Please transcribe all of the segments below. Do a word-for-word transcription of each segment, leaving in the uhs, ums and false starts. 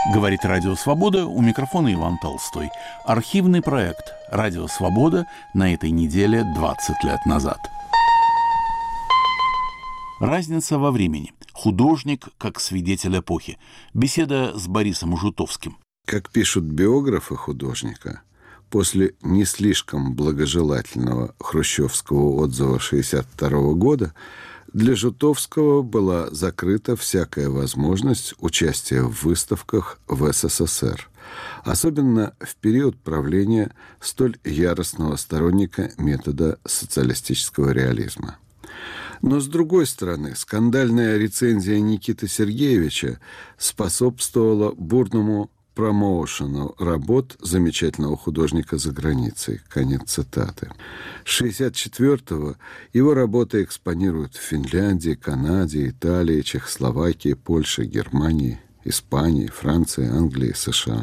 Говорит Радио Свобода, у микрофона Иван Толстой. Архивный проект «Радио Свобода» на этой неделе двадцать лет назад. Разница во времени. Художник как свидетель эпохи. Беседа с Борисом Жутовским. Как пишут биографы художника, после не слишком благожелательного хрущевского отзыва шестьдесят второго года для Жутовского была закрыта всякая возможность участия в выставках в СССР, особенно в период правления столь яростного сторонника метода социалистического реализма. Но, с другой стороны, скандальная рецензия Никиты Сергеевича способствовала бурному промоушену работ замечательного художника за границей. Конец цитаты. С шестьдесят четвёртого его работы экспонируют в Финляндии, Канаде, Италии, Чехословакии, Польше, Германии, Испании, Франции, Англии, США.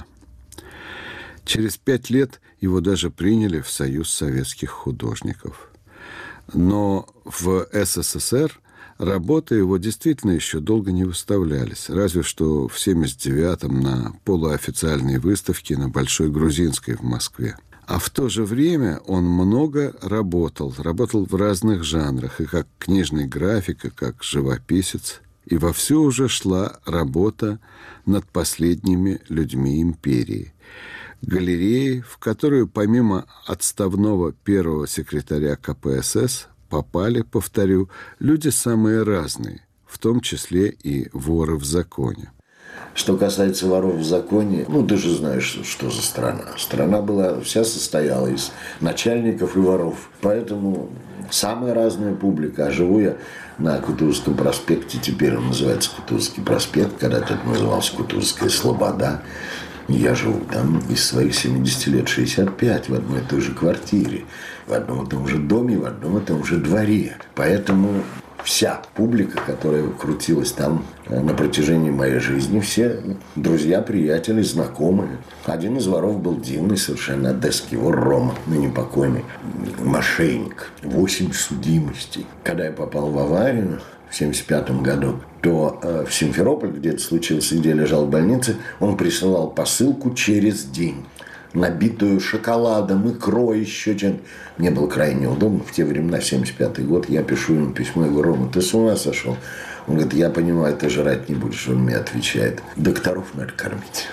Через пять лет его даже приняли в Союз советских художников. Но в СССР работы его действительно еще долго не выставлялись, разве что в семьдесят девятом на полуофициальной выставке на Большой Грузинской в Москве. А в то же время он много работал, работал в разных жанрах, и как книжный график, и как живописец. И вовсю уже шла работа над последними людьми империи. Галереи, в которую помимо отставного первого секретаря ка пэ эс эс попали, повторю, люди самые разные, в том числе и воры в законе. Что касается воров в законе, ну, ты же знаешь, что за страна. Страна была, вся состояла из начальников и воров. Поэтому самая разная публика. А живу я на Кутузовском проспекте, теперь он называется Кутузовский проспект, когда-то это назывался Кутузовская Слобода. Я живу там из своих семидесяти лет шестьдесят пять в одной и той же квартире, в одном и том же доме, в одном и том же дворе. Поэтому вся публика, которая крутилась там на протяжении моей жизни, все друзья, приятели, знакомые. Один из воров был дивный, совершенно одесский вор Рома, ныне покойный, мошенник. Восемь судимостей. Когда я попал в аварию в семьдесят пятом году, то э, в Симферополь, где это случилось, где я лежал в больнице, он присылал посылку через день, набитую шоколадом, икрой, еще чем-то. Мне было крайне неудобно. В те времена, семьдесят пятый год, я пишу ему письмо, я говорю: Рома, ты с ума сошел? Он говорит: я понимаю, ты жрать не будешь. Он мне отвечает: докторов надо кормить.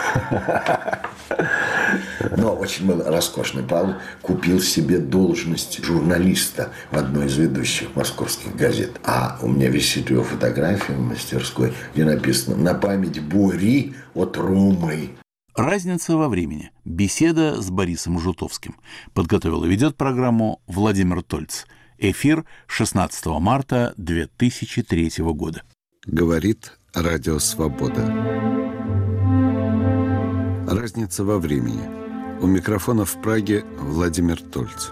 Но очень был роскошный. Павел купил себе должность журналиста в одной из ведущих московских газет. А у меня висит его фотография в мастерской, где написано: на память Бори от Ромы. Разница во времени. Беседа с Борисом Жутовским. Подготовил и ведет программу Владимир Тольц. Эфир шестнадцатого марта две тысячи третьего года. Говорит Радио Свобода. Разница во времени. У микрофона в Праге Владимир Тольц.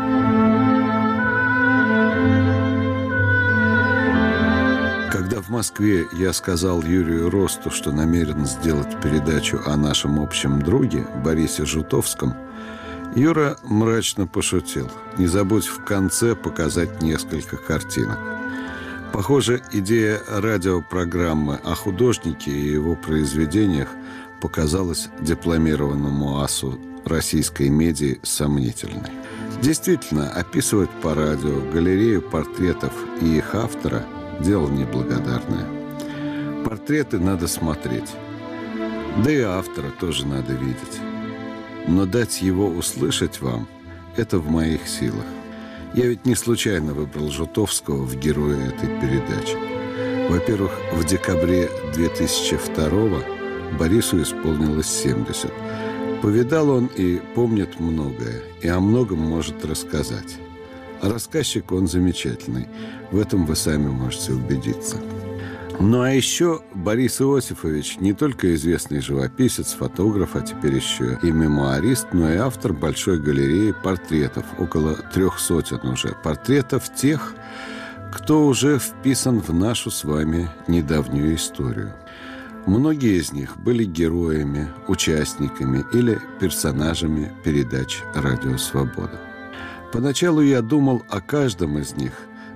Когда в Москве я сказал Юрию Росту, что намерен сделать передачу о нашем общем друге Борисе Жутовском, Юра мрачно пошутил: не забудь в конце показать несколько картинок. Похоже, идея радиопрограммы о художнике и его произведениях показалась дипломированному асу российской медиа сомнительной. Действительно, описывать по радио галерею портретов и их автора – дело неблагодарное. Портреты надо смотреть. Да и автора тоже надо видеть. Но дать его услышать вам – это в моих силах. Я ведь не случайно выбрал Жутовского в героя этой передачи. Во-первых, в декабре две тысячи второго Борису исполнилось семьдесят. Повидал он и помнит многое, и о многом может рассказать. А рассказчик он замечательный. В этом вы сами можете убедиться. Ну а еще Борис Иосифович не только известный живописец, фотограф, а теперь еще и мемуарист, но и автор большой галереи портретов, около трех сотен уже. Портретов тех, кто уже вписан в нашу с вами недавнюю историю. Многие из них были героями, участниками или персонажами передач «Радио Свобода». Поначалу я думал о каждом из них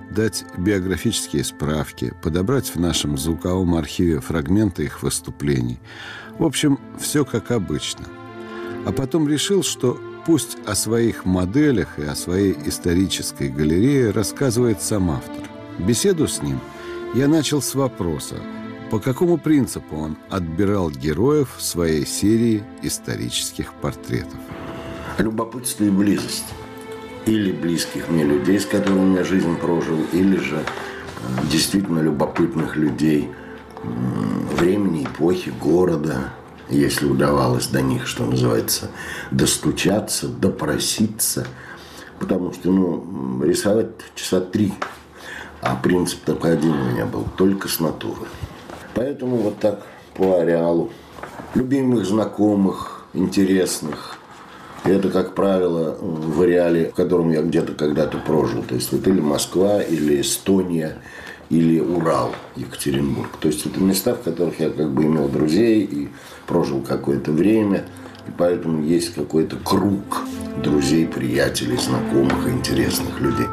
дать биографические справки, подобрать в нашем звуковом архиве фрагменты их выступлений. В общем, все как обычно. А потом решил, что пусть о своих моделях и о своей исторической галерее рассказывает сам автор. Беседу с ним я начал с вопроса, по какому принципу он отбирал героев своей серии исторических портретов. Любопытство и близость. Или близких мне людей, с которыми я жизнь прожил, или же действительно любопытных людей времени, эпохи, города, если удавалось до них, что называется, достучаться, допроситься. Потому что, ну, рисовать часа три, а принцип только один у меня был, только с натуры. Поэтому вот так по ареалу. Любимых, знакомых, интересных. И это, как правило, в ареале, в котором я где-то когда-то прожил. То есть вот или Москва, или Эстония, или Урал, Екатеринбург. То есть это места, в которых я как бы имел друзей и прожил какое-то время. И поэтому есть какой-то круг друзей, приятелей, знакомых и интересных людей.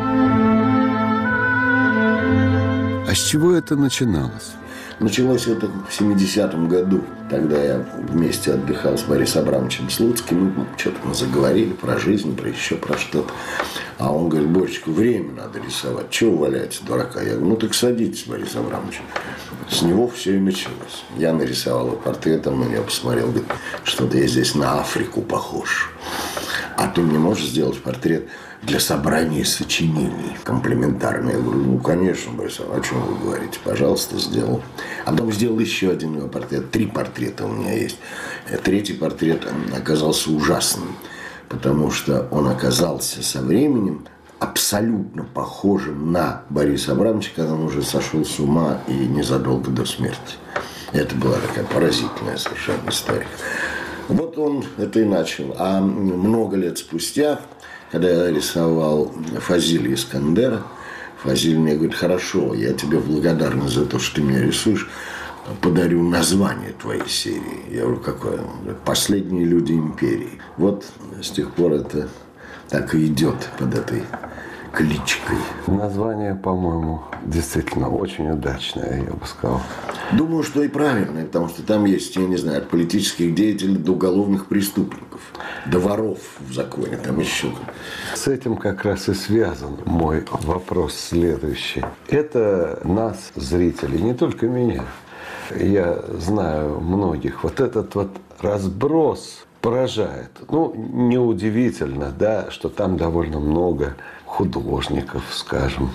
А с чего это начиналось? Началось это в семидесятом году. Тогда я вместе отдыхал с Борисом Абрамовичем Слуцким. Мы что-то мы заговорили про жизнь, про еще про что-то. А он говорит: Боречка, время надо рисовать. Чего валяете, дурака? Я говорю: ну так садитесь, Борис Абрамович. С него все и началось. Я нарисовал портрет, он на него посмотрел, говорит: что-то я здесь на Африку похож. А ты мне можешь сделать портрет для собрания сочинений комплементарный? Я говорю: ну, конечно, Борис, о чем вы говорите? Пожалуйста, сделал. А потом сделал еще один его портрет. Три портрета у меня есть. Третий портрет оказался ужасным, потому что он оказался со временем абсолютно похожим на Бориса Абрамовича, когда он уже сошел с ума и незадолго до смерти. Это была такая поразительная совершенно история. Вот он это и начал. А много лет спустя, когда я рисовал Фазилия Искандера, Фазиль мне говорит: хорошо, я тебе благодарна за то, что ты меня рисуешь, подарю название твоей серии. Я говорю: какое? «Последние люди империи». Вот с тех пор это так и идет под этой кличкой. Название, по-моему, действительно очень удачное, я бы сказал. Думаю, что и правильное, потому что там есть, я не знаю, от политических деятелей до уголовных преступников, до воров в законе, там еще. С этим как раз и связан мой вопрос следующий. Это нас, зрителей, не только меня. Я знаю многих. Вот этот вот разброс поражает. Ну, неудивительно, да, что там довольно много художников, скажем,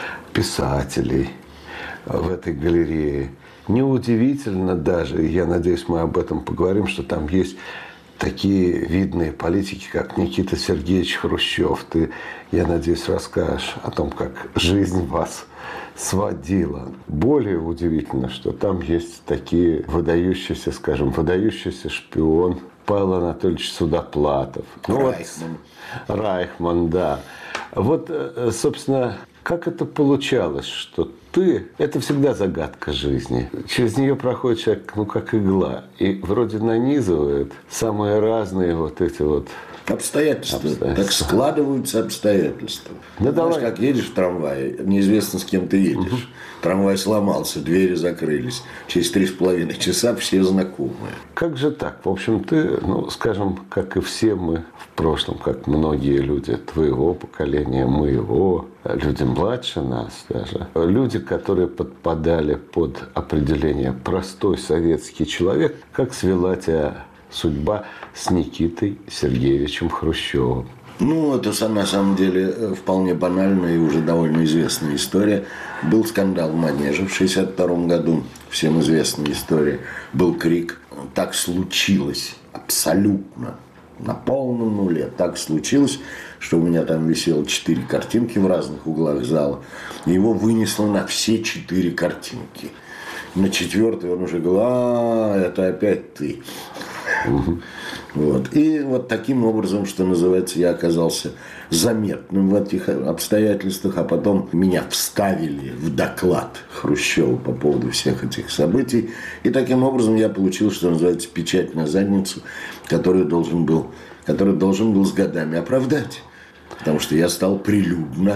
писателей в этой галерее. Неудивительно даже, я надеюсь, мы об этом поговорим, что там есть такие видные политики, как Никита Сергеевич Хрущев. Ты, я надеюсь, расскажешь о том, как жизнь вас сводила. Более удивительно, что там есть такие выдающиеся, скажем, выдающийся шпион Павел Анатольевич Судоплатов. Ну, Райхман. Вот, Райхман, да. Вот, собственно, как это получалось, что ты... Это всегда загадка жизни. Через нее проходит человек, ну, как игла. И вроде нанизывает самые разные вот эти вот... Обстоятельства. Обстоятельства. Так складываются обстоятельства. Да, знаешь, давай. как едешь в трамвае, неизвестно, с кем ты едешь. Угу. Трамвай сломался, двери закрылись. Через три с половиной часа все знакомые. Как же так? В общем, ты, ну, скажем, как и все мы в прошлом, как многие люди твоего поколения, моего, люди младше нас даже, люди, которые подпадали под определение «простой советский человек», как свела тебя судьба с Никитой Сергеевичем Хрущевым? Ну, это на самом деле вполне банальная и уже довольно известная история. Был скандал в Манеже в шестьдесят втором году, всем известная история. Был крик. Так случилось, абсолютно, на полном нуле. Так случилось, что у меня там висело четыре картинки в разных углах зала. И его вынесло на все четыре картинки. На четвертой он уже говорил: а, это опять ты. Угу. Вот. И вот таким образом, что называется, я оказался заметным в этих обстоятельствах, а потом меня вставили в доклад Хрущева по поводу всех этих событий. И таким образом я получил, что называется, печать на задницу, которую должен был, который должен был с годами оправдать. Потому что я стал прилюдно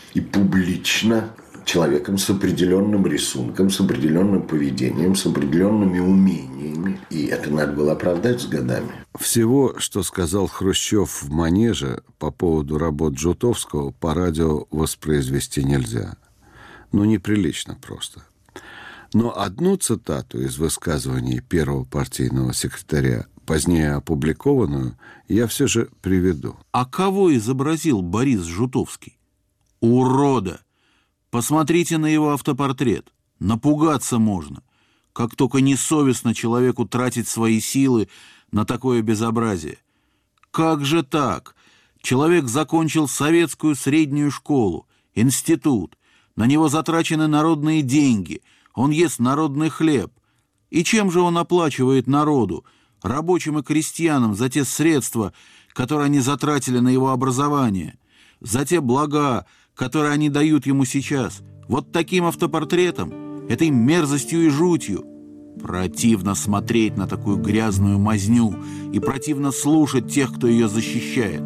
и публично человеком с определенным рисунком, с определенным поведением, с определенными умениями. И это надо было оправдать с годами. Всего, что сказал Хрущев в «Манеже» по поводу работ Жутовского, по радио воспроизвести нельзя. Ну, неприлично просто. Но одну цитату из высказываний первого партийного секретаря, позднее опубликованную, я все же приведу. А кого изобразил Борис Жутовский? Урода! Посмотрите на его автопортрет. Напугаться можно. Как только несовестно человеку тратить свои силы на такое безобразие. Как же так? Человек закончил советскую среднюю школу, институт. На него затрачены народные деньги. Он ест народный хлеб. И чем же он оплачивает народу, рабочим и крестьянам, за те средства, которые они затратили на его образование, за те блага, которые они дают ему сейчас, вот таким автопортретом, этой мерзостью и жутью? Противно смотреть на такую грязную мазню и противно слушать тех, кто ее защищает.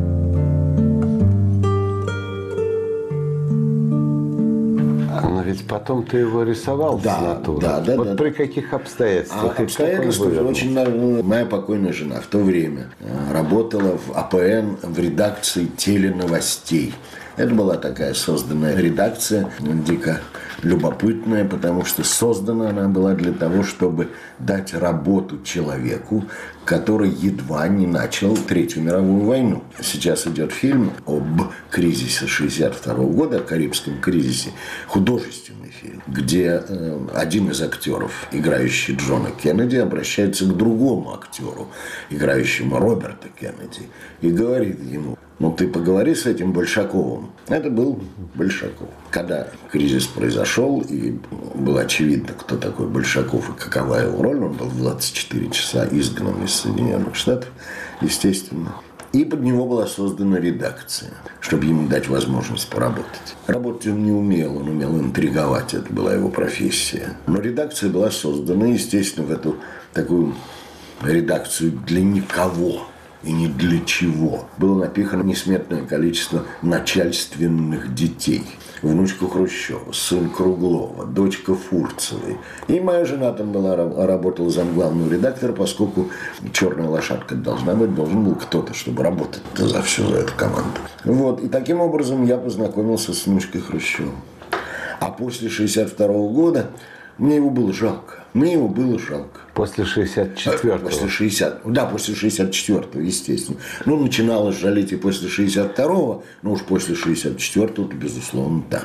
Но ведь потом ты его рисовал да, с натуры. Да, да, вот да. при каких обстоятельствах? А обстоятельства очень... Моя покойная жена в то время работала в АПН в редакции теленовостей. Это была такая созданная редакция, дико любопытная, потому что создана она была для того, чтобы дать работу человеку, который едва не начал Третью мировую войну. Сейчас идет фильм об кризисе шестьдесят второго года, о Карибском кризисе, художественный фильм, где э, один из актеров, играющий Джона Кеннеди, обращается к другому актеру, играющему Роберта Кеннеди, и говорит ему: ну, ты поговори с этим Большаковым. Это был Большаков. Когда кризис произошел, и было очевидно, кто такой Большаков и какова его роль, он был в двадцать четыре часа изгнан из Соединенных Штатов, естественно. И под него была создана редакция, чтобы ему дать возможность поработать. Работать он не умел, он умел интриговать, это была его профессия. Но редакция была создана, естественно, в эту такую редакцию для никого и ни для чего. Было напихано несметное количество начальственных детей. Внучка Хрущева, сын Круглова, дочка Фурцевой. И моя жена там была, работала замглавного редактора, поскольку черная лошадка должна быть, должен был кто-то, чтобы работать за всю за эту команду. Вот. И таким образом я познакомился с внучкой Хрущева. А после шестьдесят второго года мне его было жалко. Мне его было жалко. После шестьдесят четвёртого? После шестидесятого. Да, после шестьдесят четвёртого, естественно. Ну, начиналось жалеть и после шестьдесят второго, но уж после шестьдесят четвёртого, то, безусловно, да.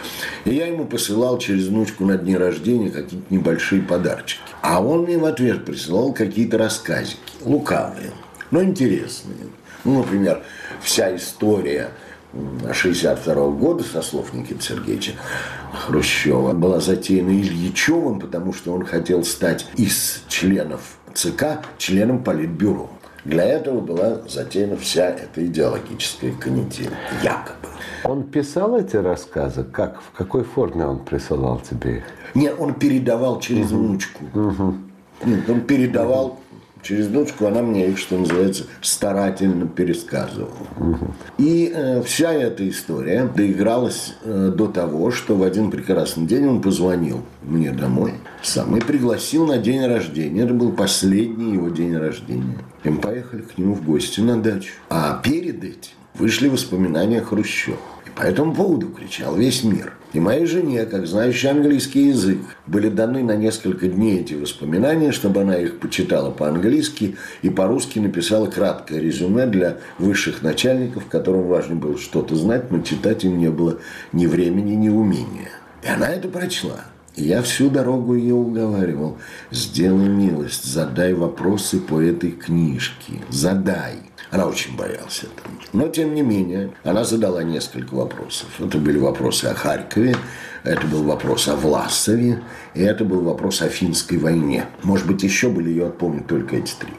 И я ему посылал через внучку на дни рождения какие-то небольшие подарочки. А он мне в ответ присылал какие-то рассказики, лукавые, но интересные. Ну, например, вся история шестьдесят второго года, со слов Никиты Сергеевича Хрущева, была затеяна Ильичевым, потому что он хотел стать из членов ЦК членом Политбюро. Для этого была затеяна вся эта идеологическая канитель, якобы. Он писал эти рассказы? Как? В какой форме он присылал тебе их? Нет, он передавал через угу. внучку. Угу. Нет, он передавал через внучку, она мне их, что называется, старательно пересказывала. Угу. И э, вся эта история доигралась э, до того, что в один прекрасный день он позвонил мне домой сам и пригласил на день рождения. Это был последний его день рождения. И мы поехали к нему в гости на дачу. А перед этим вышли воспоминания Хрущева. И по этому поводу кричал весь мир. И моей жене, как знающей английский язык, были даны на несколько дней эти воспоминания, чтобы она их почитала по-английски и по-русски написала краткое резюме для высших начальников, которым важно было что-то знать, но читать им не было ни времени, ни умения. И она это прочла. И я всю дорогу ее уговаривал: сделай милость, задай вопросы по этой книжке, задай. Она очень боялась этого. Но, тем не менее, она задала несколько вопросов. Это были вопросы о Харькове, это был вопрос о Власове, и это был вопрос о Финской войне. Может быть, еще были, я помню только эти три.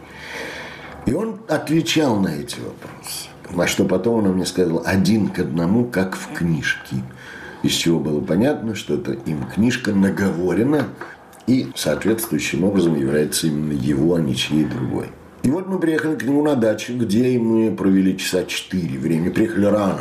И он отвечал на эти вопросы. На что потом она мне сказала: один к одному, как в книжке. Из чего было понятно, что это им книжка наговорена и соответствующим образом является именно его, а не чьей другой. И вот мы приехали к нему на дачу, где мы провели часа четыре. Время приехали рано.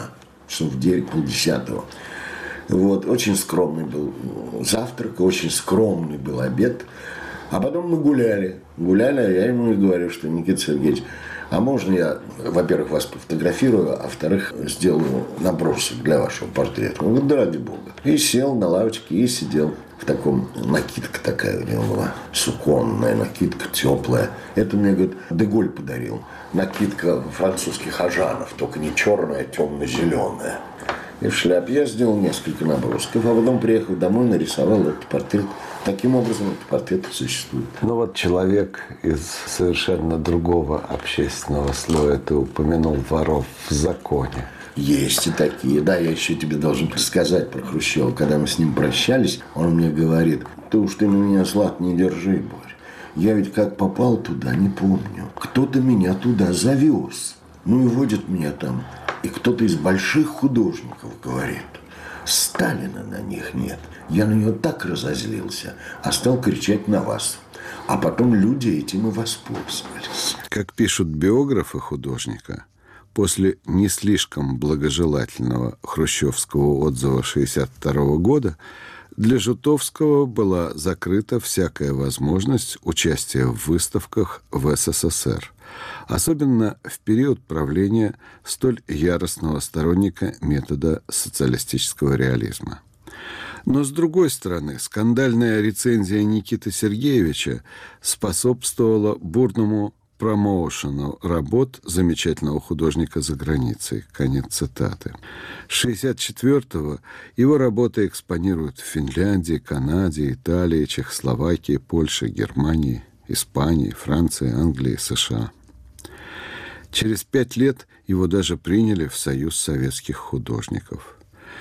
часов в девять, полдесятого. Вот, очень скромный был завтрак, очень скромный был обед. А потом мы гуляли. Гуляли, а я ему и говорю, что Никита Сергеевич, а можно я, во-первых, вас пофотографирую, а во-вторых, сделаю набросок для вашего портрета? Он говорит, да ради бога. И сел на лавочке и сидел в таком, накидка такая у него была, суконная накидка, теплая. Это мне, говорит, Деголь подарил. Накидка французских ажанов, только не черная, а темно-зеленая. И в шляпе я сделал несколько набросков, а потом, приехал домой, нарисовал этот портрет. Таким образом, этот портрет существует. Ну вот человек из совершенно другого общественного слоя, ты упомянул воров в законе. Есть и такие. Да, я еще тебе должен сказать про Хрущева. Когда мы с ним прощались, он мне говорит, ты уж ты на меня злат не держи, Борь. Я ведь как попал туда, не помню. Кто-то меня туда завез. Ну и водит меня там. И кто-то из больших художников говорит, Сталина на них нет. Я на него так разозлился, а стал кричать на вас. А потом люди этим и воспользовались. Как пишут биографы художника, после не слишком благожелательного хрущевского отзыва шестьдесят второго года для Жутовского была закрыта всякая возможность участия в выставках в СССР, особенно в период правления столь яростного сторонника метода социалистического реализма. Но, с другой стороны, скандальная рецензия Никиты Сергеевича способствовала бурному промоушену работ замечательного художника за границей. Конец цитаты. С шестьдесят четвёртого его работы экспонируют в Финляндии, Канаде, Италии, Чехословакии, Польше, Германии, Испании, Франции, Англии, США. Через пять лет его даже приняли в Союз советских художников.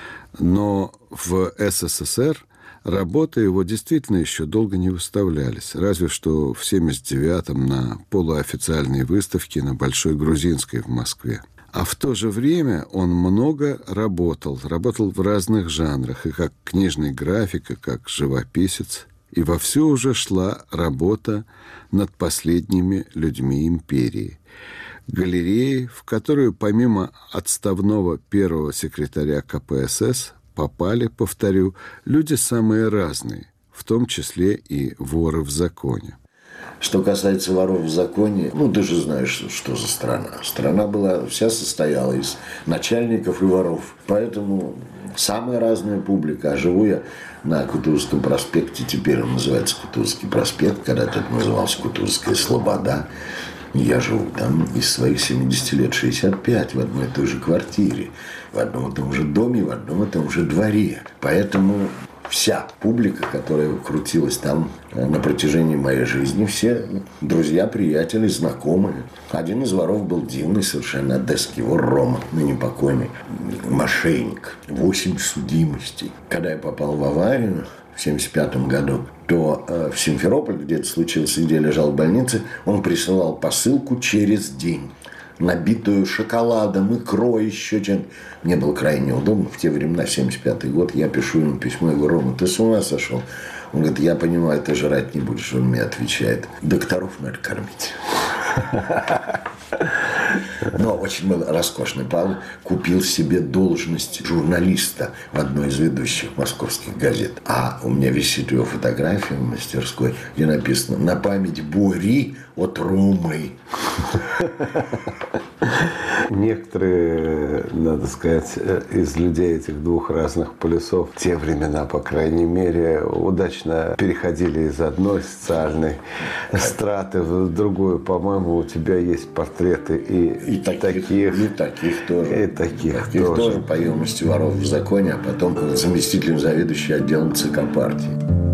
Но в СССР работы его действительно еще долго не выставлялись, разве что в семьдесят девятом на полуофициальной выставке на Большой Грузинской в Москве. А в то же время он много работал, работал в разных жанрах, и как книжный график, и как живописец. И вовсю уже шла работа над последними людьми империи. Галереи, в которую помимо отставного первого секретаря ка пэ эс эс попали, повторю, люди самые разные, в том числе и воры в законе. Что касается воров в законе, ну, ты же знаешь, что за страна. Страна была, вся состояла из начальников и воров. Поэтому самая разная публика. А живу я на Кутузовском проспекте, теперь он называется Кутузовский проспект, когда-то это назывался Кутузовская Слобода. Я живу там из своих семидесяти лет шестьдесят пять в одной и той же квартире, в одном и том же доме, в одном и том же дворе. Поэтому вся публика, которая крутилась там на протяжении моей жизни, все друзья, приятели, знакомые. Один из воров был дивный совершенно одесский вор Рома, ныне покойный, мошенник, восемь судимостей. Когда я попал в аварию в семьдесят пятом году, то э, в Симферополь, где это случилось, где я лежал в больнице, он присылал посылку через день, набитую шоколадом, икрой, еще чем-то. Мне было крайне неудобно. В те времена, семьдесят пятый год, я пишу ему письмо, я говорю, Рома, ты с ума сошел? Он говорит, я понимаю, ты жрать не будешь. Он мне отвечает, докторов надо кормить. Но очень был роскошный. Павел купил себе должность журналиста в одной из ведущих московских газет. А у меня висит его фотография в мастерской, где написано «На память Бори от Ромы». Некоторые, надо сказать, из людей этих двух разных полюсов в те времена, по крайней мере, удачно переходили из одной социальной страты в другую. По-моему, у тебя есть портреты и, и таких, таких, и таких тоже. И таких, таких тоже. тоже по юности воров в законе, а потом заместителем заведующего отделом ЦК партии.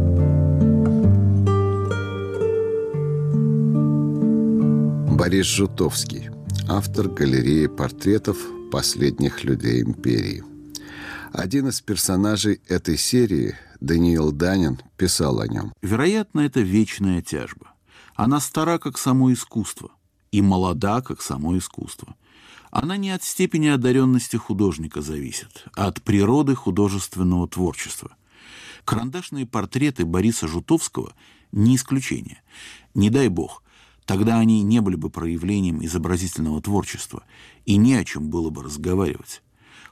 Борис Жутовский, автор галереи портретов последних людей империи. Один из персонажей этой серии, Даниил Данин, писал о нем. Вероятно, это вечная тяжба. Она стара, как само искусство, и молода, как само искусство. Она не от степени одаренности художника зависит, а от природы художественного творчества. Карандашные портреты Бориса Жутовского не исключение. Не дай бог, тогда они не были бы проявлением изобразительного творчества, и не о чем было бы разговаривать.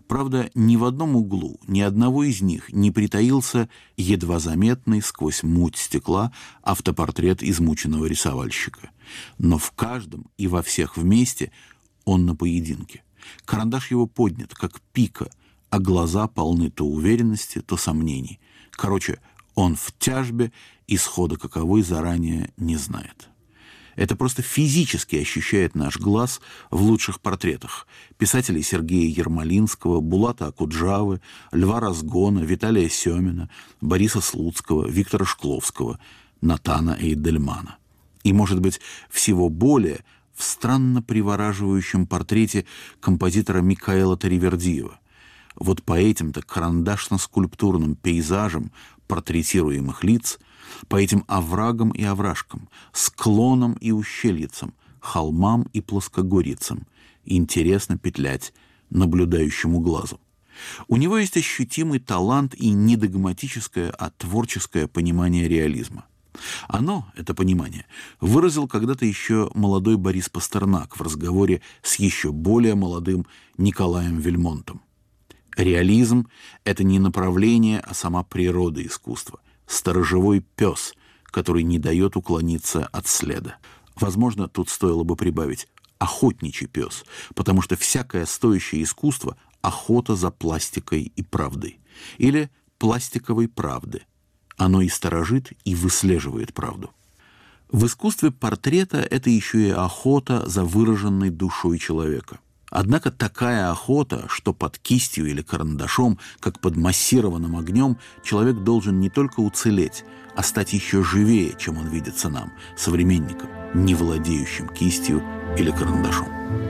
Правда, ни в одном углу, ни одного из них не притаился едва заметный сквозь муть стекла автопортрет измученного рисовальщика. Но в каждом и во всех вместе он на поединке. Карандаш его поднят, как пика, а глаза полны то уверенности, то сомнений. Короче, он в тяжбе, исхода каковой заранее не знает. Это просто физически ощущает наш глаз в лучших портретах писателей Сергея Ермолинского, Булата Акуджавы, Льва Разгона, Виталия Семина, Бориса Слуцкого, Виктора Шкловского, Натана Эйдельмана. И, может быть, всего более в странно привораживающем портрете композитора Микаэла Таривердиева. Вот по этим-то карандашно-скульптурным пейзажам портретируемых лиц, по этим оврагам и овражкам, склонам и ущельицам, холмам и плоскогорьицам интересно петлять наблюдающему глазу. У него есть ощутимый талант и не догматическое, а творческое понимание реализма. Оно, это понимание, выразил когда-то еще молодой Борис Пастернак в разговоре с еще более молодым Николаем Вельмонтом. Реализм – это не направление, а сама природа искусства. Сторожевой пес, который не дает уклониться от следа. Возможно, тут стоило бы прибавить охотничий пес, потому что всякое стоящее искусство – охота за пластикой и правдой. Или пластиковой правды. Оно и сторожит, и выслеживает правду. В искусстве портрета это еще и охота за выраженной душой человека. Однако такая охота, что под кистью или карандашом, как под массированным огнем, человек должен не только уцелеть, а стать еще живее, чем он видится нам, современникам, не владеющим кистью или карандашом.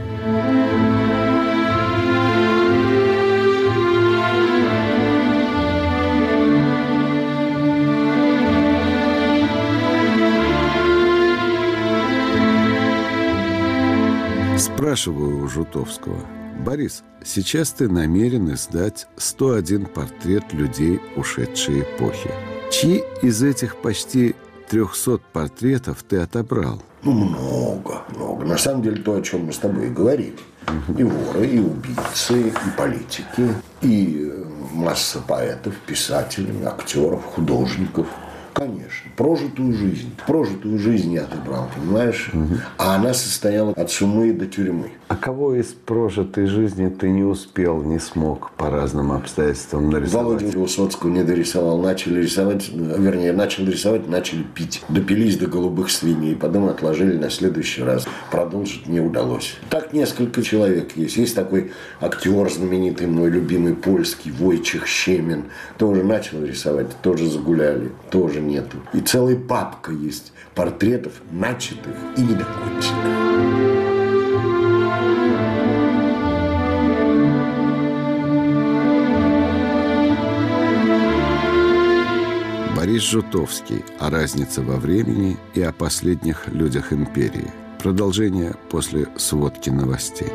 Спрашиваю у Жутовского: Борис, сейчас ты намерен издать сто один портрет людей ушедшей эпохи. Чьи из этих почти трехсот портретов ты отобрал? Ну, много, много. На самом деле, то, о чем мы с тобой и говорили. Угу. И воры, и убийцы, и политики, и масса поэтов, писателей, актеров, художников. Конечно. Прожитую жизнь. Прожитую жизнь я отобрал, понимаешь? Угу. А она состояла от сумы до тюрьмы. А кого из прожитой жизни ты не успел, не смог по разным обстоятельствам нарисовать? Володю Высоцкого не дорисовал. Начали рисовать, вернее, начал рисовать, начали пить. Допились до голубых свиней. Потом отложили на следующий раз. Продолжить не удалось. Так несколько человек есть. Есть такой актер знаменитый, мой любимый, польский, Войчех Щемин. Тоже начал рисовать, тоже загуляли, тоже нету. И целая папка есть портретов начатых и недоконченных. Борис Жутовский о разнице во времени и о последних людях империи. Продолжение после сводки новостей.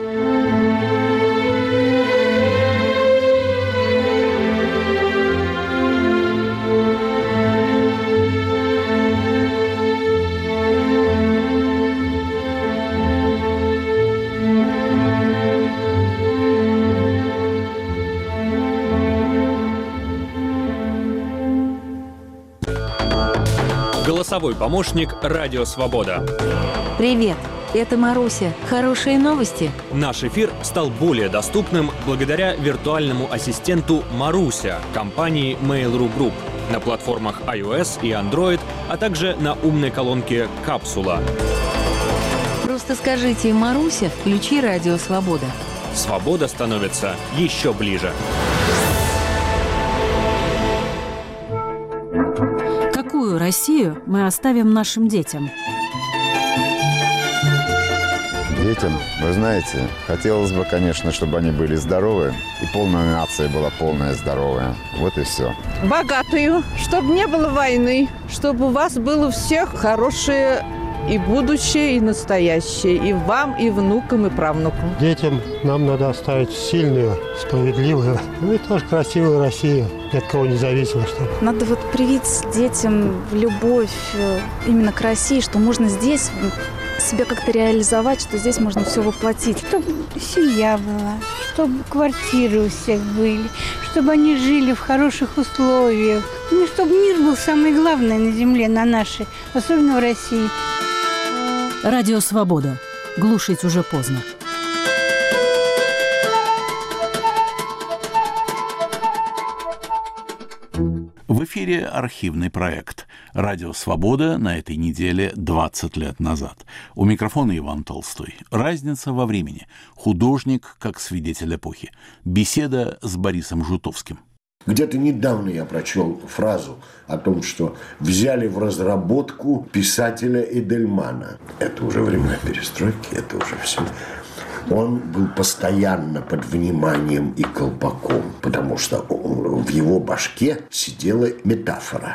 Голосовой помощник «Радио Свобода». Привет, это Маруся. Хорошие новости? Наш эфир стал более доступным благодаря виртуальному ассистенту «Маруся» компании Mail.ru Group на платформах iOS и Android, а также на умной колонке «Капсула». Просто скажите: «Маруся, включи «Радио Свобода». Свобода становится еще ближе. Какую Россию мы оставим нашим детям? Детям, вы знаете, хотелось бы, конечно, чтобы они были здоровы, и полная нация была полная здоровая. Вот и все. Богатую, чтобы не было войны, чтобы у вас было всех хорошее и будущее, и настоящее, и вам, и внукам, и правнукам. Детям нам надо оставить сильную, справедливую, ну и тоже красивую Россию, ни от кого не зависимо. Что... Надо вот привить детям любовь именно к России, что можно здесь себя как-то реализовать, что здесь можно все воплотить. Чтобы семья была, чтобы квартиры у всех были, чтобы они жили в хороших условиях. Ну, чтобы мир был самое главное на земле, на нашей, особенно в России. Радио «Свобода». Глушить уже поздно. В эфире архивный проект «Радио Свобода» на этой неделе двадцать лет назад. У микрофона Иван Толстой. Разница во времени. Художник как свидетель эпохи. Беседа с Борисом Жутовским. Где-то недавно я прочел фразу о том, что взяли в разработку писателя Эдельмана. Это уже времена перестройки, это уже все. Он был постоянно под вниманием и колпаком, потому что в его башке сидела метафора.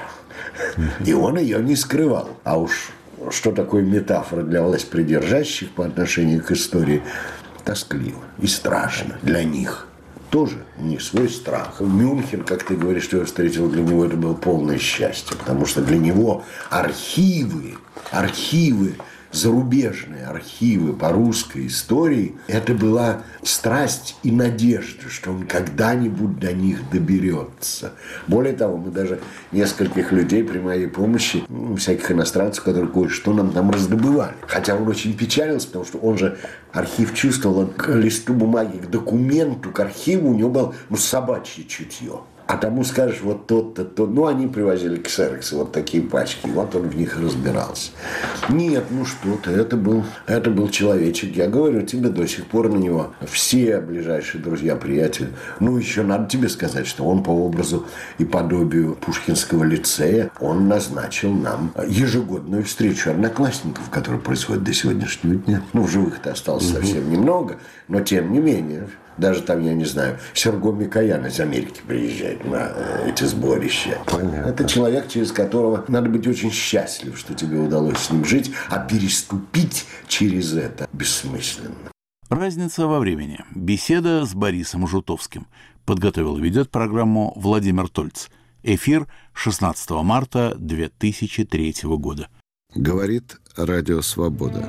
И он ее не скрывал. А уж что такое метафора для властьпридержащих по отношению к истории? Тоскливо и страшно для них. Тоже у них свой страх. Мюнхен, как ты говоришь, что я встретил, для него это было полное счастье, потому что для него архивы, архивы, зарубежные архивы по русской истории, это была страсть и надежда, что он когда-нибудь до них доберется. Более того, мы даже нескольких людей при моей помощи, ну, всяких иностранцев, которые кое-что нам там раздобывали. Хотя он очень печалился, потому что он же архив чувствовал, он к листу бумаги, к документу, к архиву у него было, ну, собачье чутье. А тому скажешь, вот тот-то, то. Ну, они привозили ксероксы, вот такие пачки. Вот он в них разбирался. Нет, ну что-то, это был, это был человечек. Я говорю тебе, до сих пор на него все ближайшие друзья, приятели. Ну, еще надо тебе сказать, что он по образу и подобию Пушкинского лицея, он назначил нам ежегодную встречу одноклассников, которая происходит до сегодняшнего дня. Ну, в живых-то осталось угу. совсем немного, но тем не менее... Даже там, я не знаю, Серго Микоян из Америки приезжает на эти сборища. Понятно. Это человек, через которого надо быть очень счастлив, что тебе удалось с ним жить, а переступить через это бессмысленно. Разница во времени. Беседа с Борисом Жутовским. Подготовил и ведет программу Владимир Тольц. Эфир шестнадцатого марта две тысячи третьего года. Говорит Радио Свобода.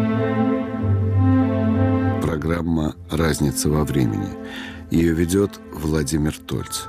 Программа «Разница во времени». Ее ведет Владимир Тольц.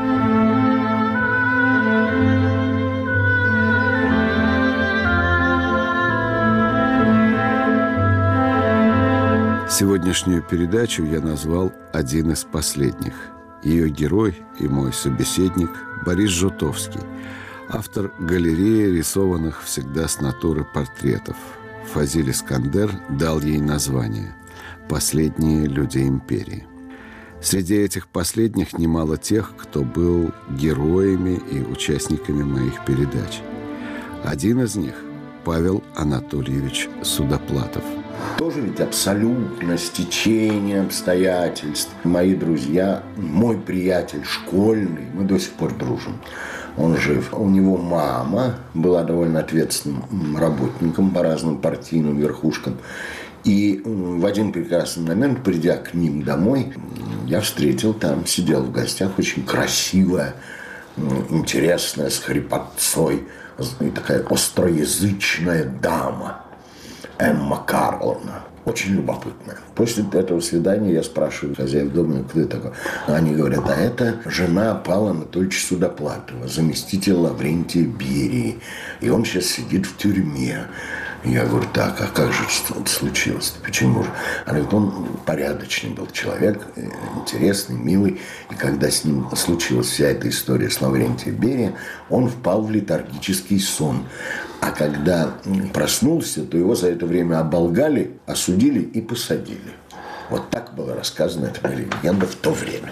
Сегодняшнюю передачу я назвал «Один из последних». Ее герой и мой собеседник Борис Жутовский, автор галереи рисованных всегда с натуры портретов. Фазиль Искандер дал ей название «Последние люди империи». Среди этих последних немало тех, кто был героями и участниками моих передач. Один из них – Павел Анатольевич Судоплатов. Тоже ведь абсолютно стечение обстоятельств. Мои друзья, мой приятель школьный, мы до сих пор дружим. Он жив. У него мама была довольно ответственным работником по разным партийным верхушкам. И в один прекрасный момент, придя к ним домой, я встретил там, сидел в гостях, очень красивая, интересная, с хрипотцой, такая остроязычная дама, Эмма Карловна. Очень любопытная. После этого свидания я спрашиваю хозяев дома, кто это такой. Они говорят, а это жена Павла Анатольевича Судоплатова, заместитель Лаврентия Берии. И он сейчас сидит в тюрьме. Я говорю, так, а как же это случилось? Почему же? Она говорит, он порядочный был человек, интересный, милый. И когда с ним случилась вся эта история с Лаврентием Берией, он впал в летаргический сон. А когда проснулся, то его за это время оболгали, осудили и посадили. Вот так было рассказано, это была легенда в то время.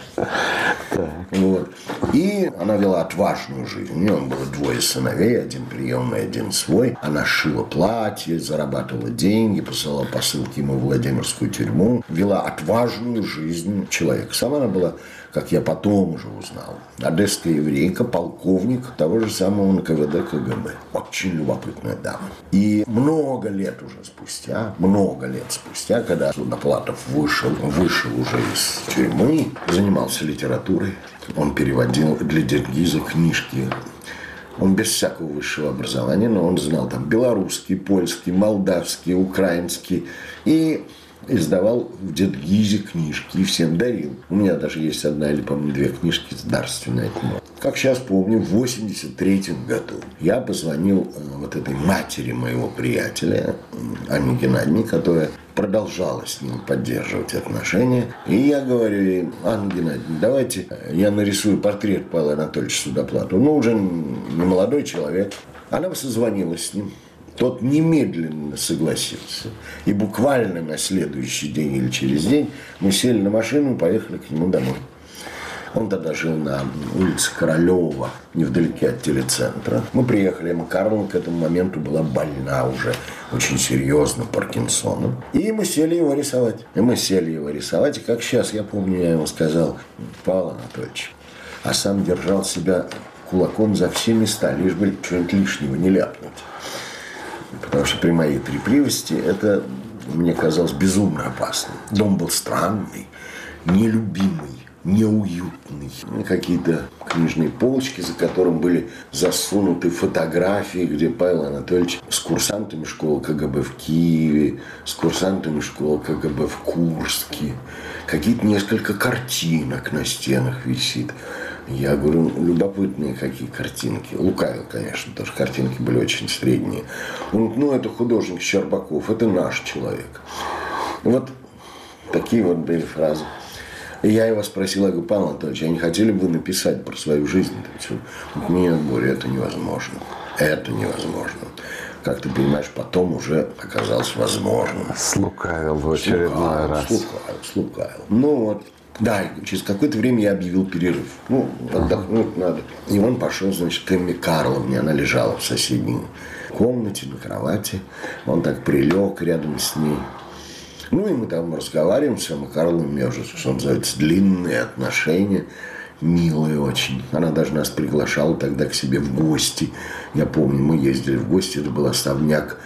Вот. И она вела отважную жизнь. У нее было двое сыновей, один приемный, один свой. Она шила платье, зарабатывала деньги, посылала посылки ему в Владимирскую тюрьму. Вела отважную жизнь человека. Сама она была, как я потом уже узнал, одесская еврейка, полковник того же самого эн ка вэ дэ ка гэ бэ. Очень любопытная дама. И много лет уже спустя, много лет спустя, когда Судоплатов вышел, вышел уже из тюрьмы, занимался литературой, он переводил для Дергиза книжки Он без всякого высшего образования, но он знал там белорусский, польский, молдавский, украинский. И издавал в Дедгизе книжки и всем дарил. У меня даже есть одна или, по-моему, две книжки дарственные. Как сейчас помню, в восемьдесят третьем году я позвонил вот этой матери моего приятеля, Анне Геннадьевне, которая продолжала с ним поддерживать отношения. И я говорю ей: Анна Геннадьевна, давайте я нарисую портрет Павла Анатольевича Судоплатова. Ну, уже не молодой человек. Она созвонилась с ним. Тот немедленно согласился. И буквально на следующий день или через день мы сели на машину и поехали к нему домой. Он тогда жил на улице Королева, невдалеке от телецентра. Мы приехали, Эмма Карловна к этому моменту была больна уже очень серьезно Паркинсоном. И мы сели его рисовать. И мы сели его рисовать. И как сейчас, я помню, я ему сказал: Павел Анатольевич, а сам держал себя кулаком за все места, лишь бы что-нибудь лишнего не ляпнуть. Потому что при моей трепливости это мне казалось безумно опасным. Дом был странный, нелюбимый, неуютный. Какие-то книжные полочки, за которым были засунуты фотографии, где Павел Анатольевич с курсантами школы КГБ в Киеве, с курсантами школы КГБ в Курске. Какие-то несколько картинок на стенах висит. Я говорю: любопытные какие картинки. Лукавил, конечно, потому что картинки были очень средние. Он говорит: ну, это художник Щербаков, это наш человек. Вот такие вот были фразы. И я его спросил, я говорю: Павел Анатольевич, а не хотели бы вы написать про свою жизнь? Нет, говорю, это невозможно. Это невозможно. Как ты понимаешь, потом уже оказалось возможным. Слукавил в очередной слукавил, раз. Слукавил, слукавил. Ну вот. Да, через какое-то время я объявил перерыв. Ну, отдохнуть надо. И он пошел, значит, к Эмме Карловне. Она лежала в соседней комнате на кровати. Он так прилег рядом с ней. Ну, и мы там разговариваем с Эммой Карловной. У меня уже, что называется, длинные отношения. Милые очень. Она даже нас приглашала тогда к себе в гости. Я помню, мы ездили в гости. Это был особняк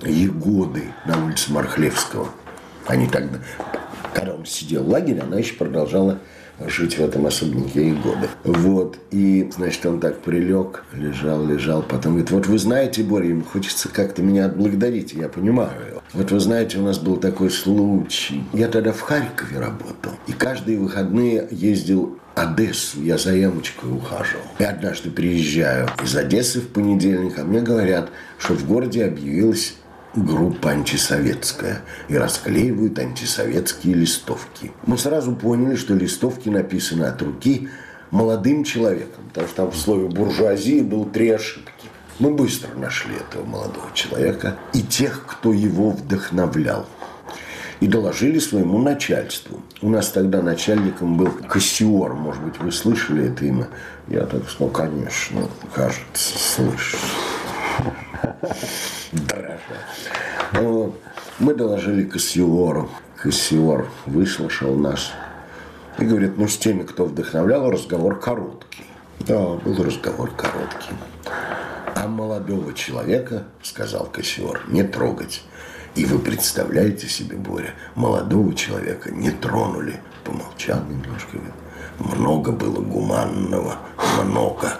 Егоды на улице Мархлевского. Они тогда... Когда он сидел в лагере, она еще продолжала жить в этом особняке Егоды. Вот. И, значит, он так прилег, лежал, лежал. Потом говорит: вот вы знаете, Боря, ему хочется как-то меня отблагодарить. Я понимаю его. Вот вы знаете, у нас был такой случай. Я тогда в Харькове работал. И каждые выходные ездил в Одессу. Я за Эмочкой ухаживал. И однажды приезжаю из Одессы в понедельник, а мне говорят, что в городе объявилась группа антисоветская и расклеивают антисоветские листовки. Мы сразу поняли, что листовки написаны от руки молодым человеком, потому что там в слове буржуазии было три ошибки. Мы быстро нашли этого молодого человека и тех, кто его вдохновлял. И доложили своему начальству. У нас тогда начальником был Кассиор. Может быть, вы слышали это имя? Я так сказал: конечно, кажется, слышу. Дрожа. Вот. Мы доложили Кассиору. Кассиор выслушал нас и говорит: ну, с теми, кто вдохновлял, разговор короткий. Да, был разговор короткий. А молодого человека, сказал Кассиор, не трогать. И вы представляете себе, Боря, молодого человека не тронули. Помолчал немножко. Много было гуманного. Много.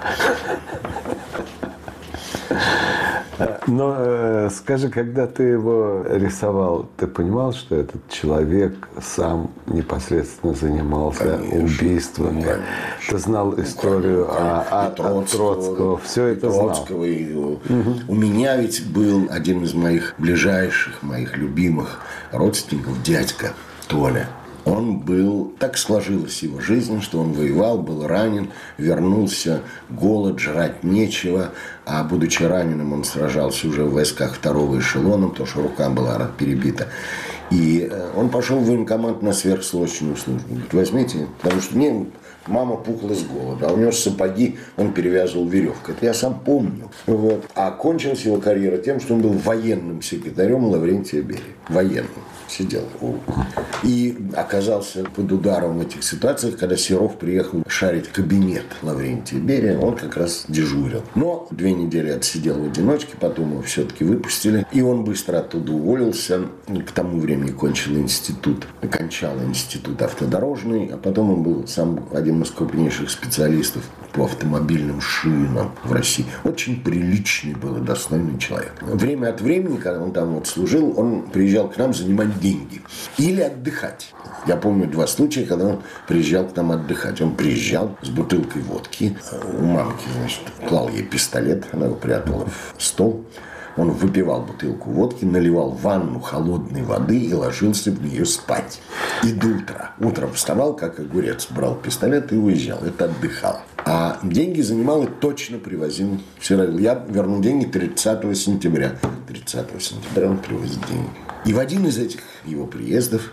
Но э, скажи, когда ты его рисовал, ты понимал, что этот человек сам непосредственно занимался конечно, убийствами? Ну, конечно. Ты знал историю ну, о, о, Троцкого, о Троцкого, все это Троцкого, знал? И, угу. У меня ведь был один из моих ближайших, моих любимых родственников, дядька Толя. Он был, так сложилась его жизнь, что он воевал, был ранен, вернулся, голод, жрать нечего, а будучи раненым, он сражался уже в войсках второго эшелона, потому что рука была перебита. И он пошел в военкомат на сверхсрочную службу. Говорит: возьмите, потому что мне мама пухла с голода, а у него сапоги он перевязывал веревкой. Это я сам помню. Вот. А кончилась его карьера тем, что он был военным секретарем Лаврентия Берии. Военным. Сидел. И оказался под ударом в этих ситуациях, когда Серов приехал шарить кабинет Лаврентия Берия, он как раз дежурил. Но две недели отсидел в одиночке, потом его все-таки выпустили, и он быстро оттуда уволился. К тому времени кончил институт, кончал институт автодорожный, а потом он был сам один один из крупнейших специалистов по автомобильным шинам в России. Очень приличный был и достойный человек. Время от времени, когда он там вот служил, он приезжал к нам занимать деньги. Или отдыхать. Я помню два случая, когда он приезжал к нам отдыхать. Он приезжал с бутылкой водки. У мамки, значит, клал ей пистолет, она его прятала в стол. Он выпивал бутылку водки, наливал в ванну холодной воды и ложился в нее спать. И до утра. Утром вставал, как огурец, брал пистолет и уезжал. Это отдыхал. А деньги занимал и точно привозил в Северодвинск. Я вернул деньги тридцатого сентября. тридцатого сентября он привозит деньги. И в один из этих его приездов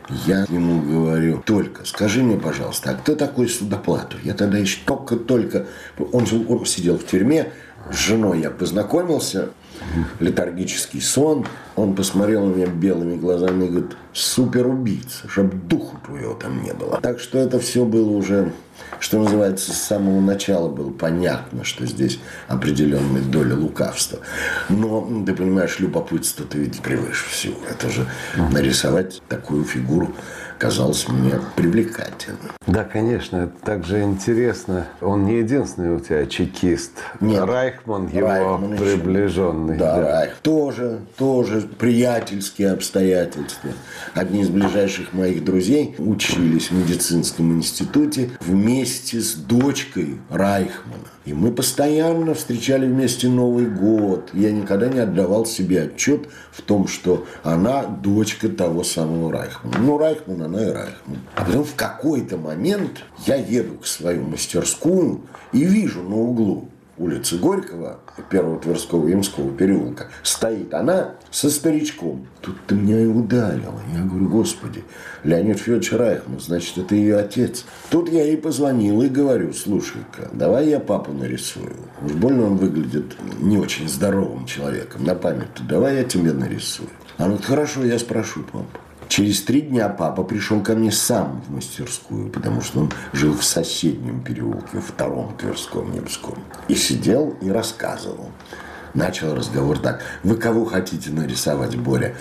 я ему говорю: только скажи мне, пожалуйста, а кто такой Судоплатов? Я тогда еще только-только... Он, он сидел в тюрьме, с женой я познакомился, летаргический сон. Он посмотрел на меня белыми глазами и говорит: суперубийца, чтоб духу твоего там не было. Так что это все было уже, что называется, с самого начала было понятно, что здесь определенная доля лукавства. Но, ты понимаешь, любопытство-то ведь превыше всего. Это же нарисовать такую фигуру казалось мне привлекательным. Да, конечно, это также интересно. Он не единственный у тебя чекист. Нет. Райхман, его Райхман приближенный. Да, да. Райх. Тоже, тоже приятельские обстоятельства. Одни из ближайших моих друзей учились в медицинском институте вместе с дочкой Райхмана. И мы постоянно встречали вместе Новый год. Я никогда не отдавал себе отчет в том, что она дочка того самого Райхмана. Ну, Райхман, она и Райхман. А потом в какой-то момент я еду в свою мастерскую и вижу на углу улицы Горького, первого Тверского Ямского переулка, стоит она со старичком. Тут-то меня и ударило. Я говорю: господи, Леонид Федорович Райхман, значит, это ее отец. Тут я ей позвонил и говорю: слушай-ка, давай я папу нарисую. Уж больно он выглядит не очень здоровым человеком. На память-то давай я тебе нарисую. Она говорит: хорошо, я спрошу папу. Через три дня папа пришел ко мне сам в мастерскую, потому что он жил в соседнем переулке, в втором Тверском Ямском. И сидел и рассказывал. Начал разговор так: вы кого хотите нарисовать, Боря?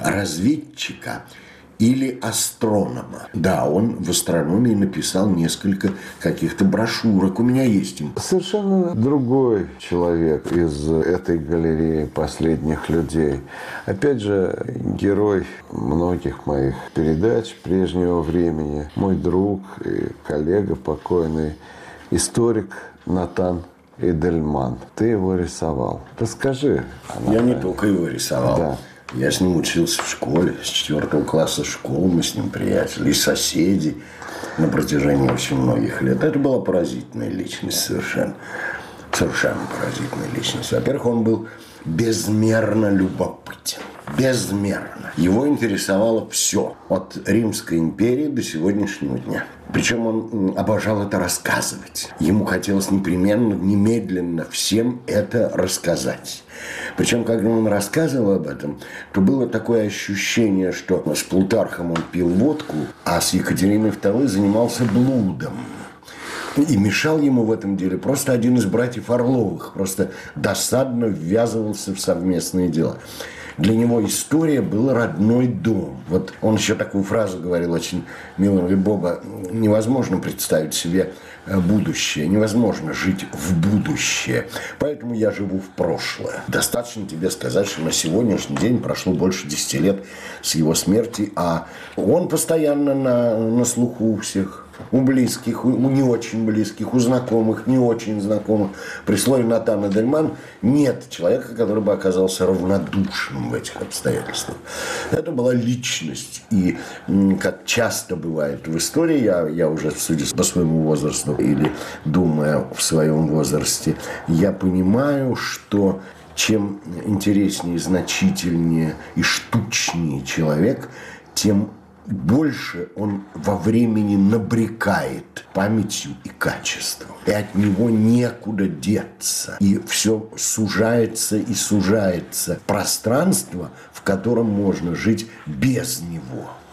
Разведчика или астронома? Да, он в астрономии написал несколько каких-то брошюрок. У меня есть им. Совершенно другой человек из этой галереи последних людей. Опять же, герой многих моих передач прежнего времени. Мой друг и коллега покойный, историк Натан Эдельман. Ты его рисовал. Расскажи. Я не только его рисовал. Да. Я с ним учился в школе, с четвертого класса школы мы с ним приятели, и соседи на протяжении очень многих лет. Это была поразительная личность совершенно. Совершенно поразительная личность. Во-первых, он был безмерно любопытен. Безмерно. Его интересовало все. От Римской империи до сегодняшнего дня. Причем он обожал это рассказывать. Ему хотелось непременно, немедленно всем это рассказать. Причем, когда он рассказывал об этом, то было такое ощущение, что с Плутархом он пил водку, а с Екатериной второй занимался блудом. И мешал ему в этом деле просто один из братьев Орловых. Просто досадно ввязывался в совместные дела. Для него история был родной дом. Вот он еще такую фразу говорил очень мило: говорит: Боба, невозможно представить себе будущее, невозможно жить в будущее. Поэтому я живу в прошлое. Достаточно тебе сказать, что на сегодняшний день прошло больше десяти лет с его смерти, а он постоянно на, на слуху у всех. У близких, у не очень близких, у знакомых, не очень знакомых. При слове Натан Эдельман нет человека, который бы оказался равнодушным в этих обстоятельствах. Это была личность. И, как часто бывает в истории, я, я уже, судя по своему возрасту или думая в своем возрасте, я понимаю, что чем интереснее, значительнее и штучнее человек, тем больше он во времени набрекает памятью и качеством. И от него некуда деться. И все сужается и сужается пространство, в котором можно жить без него.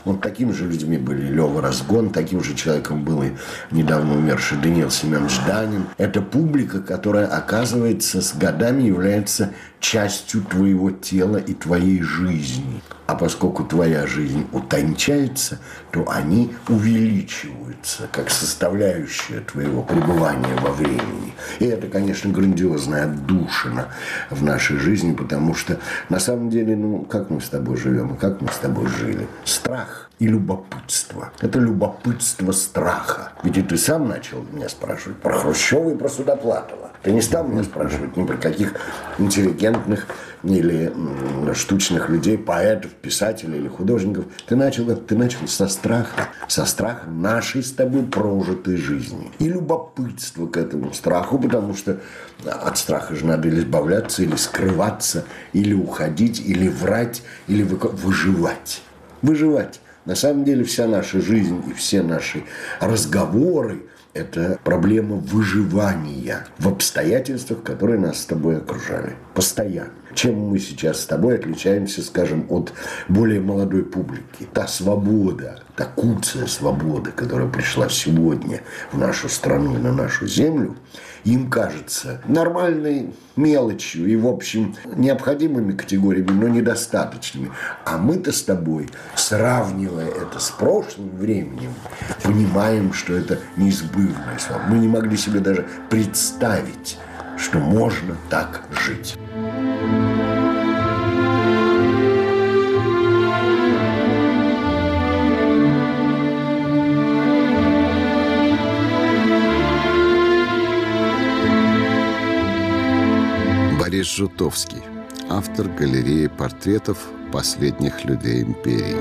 Вот такими же людьми были Лёва Разгон, таким же человеком был и недавно умерший Даниил Семенович Данин. Это публика, которая, оказывается, с годами является частью твоего тела и твоей жизни. А поскольку твоя жизнь утончается, то они увеличиваются как составляющая твоего пребывания во времени. И это, конечно, грандиозная отдушина в нашей жизни, потому что на самом деле, ну, как мы с тобой живем и как мы с тобой жили? Страх и любопытство. Это любопытство страха. Ведь и ты сам начал меня спрашивать про Хрущева и про Судоплатова. Ты не стал меня спрашивать ни про каких интеллигентных или штучных людей, поэтов, писателей или художников. Ты начал, ты начал со страха. Со страха нашей с тобой прожитой жизни. И любопытство к этому страху, потому что от страха же надо или избавляться, или скрываться, или уходить, или врать, или выживать. Выживать. На самом деле вся наша жизнь и все наши разговоры – это проблема выживания в обстоятельствах, которые нас с тобой окружали. Постоянно. Чем мы сейчас с тобой отличаемся, скажем, от более молодой публики? Та свобода, та куцая свобода, которая пришла сегодня в нашу страну и на нашу землю, им кажется нормальной мелочью и, в общем, необходимыми категориями, но недостаточными. А мы-то с тобой, сравнивая это с прошлым временем, понимаем, что это неизбывная свобода. Мы не могли себе даже представить, что можно так жить. Борис Жутовский, автор галереи портретов последних людей империи.